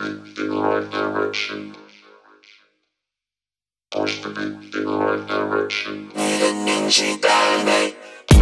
moving in the right direction. Push the beat in the right direction. 你的年纪大了没？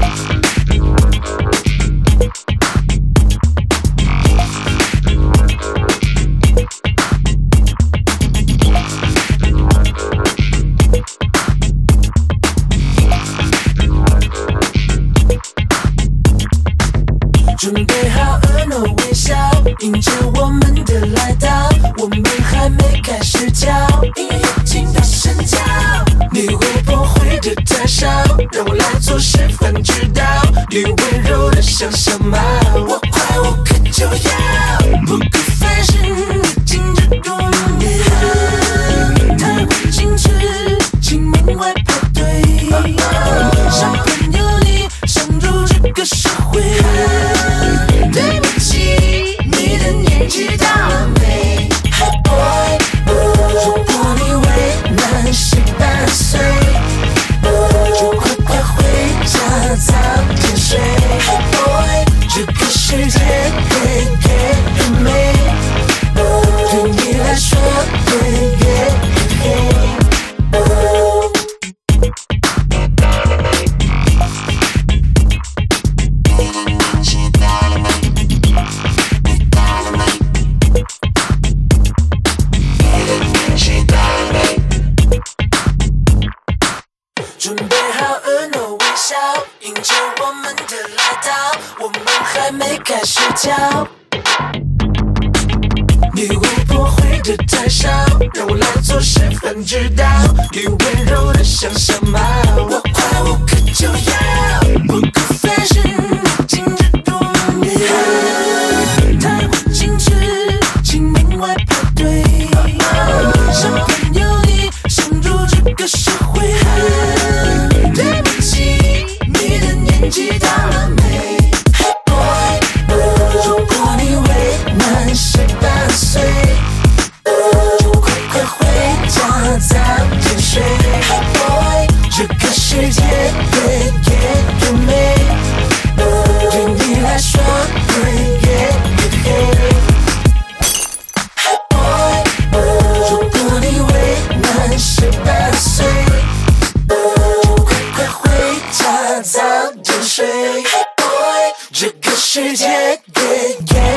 准备好婀娜微笑，迎接我们的来到。我们还没开始跳，音乐已经大声叫。你会不会的太少，让我来做示范指导。你温柔的像小猫，我快我可就要，不可翻身，你紧着多年，太过矜持，请门外排队。小朋友，你想入这个社会？ 对不起，你的年纪到了没 ？Hey boy， 如果你为难18岁，就快快回家早点睡。Hey boy， 这个世界给很美，对你来说准备好婀娜微笑，迎接我们的来到。我们还没开始跳，你会不会的太少，让我来做示范指导。你温柔的像小猫，我快我可就要，不可翻身，紧着多年，太过矜持，请门外排队。小朋友，你想入这个社会？ 对不起，你的年纪到了没 ？Hey boy， 如果你为难18岁，就快快回家早点睡。Hey boy， 这个世界很美，对你来说Hey boy， 如果你为难18岁。 早点睡 ，Hey boy， 这个世界给。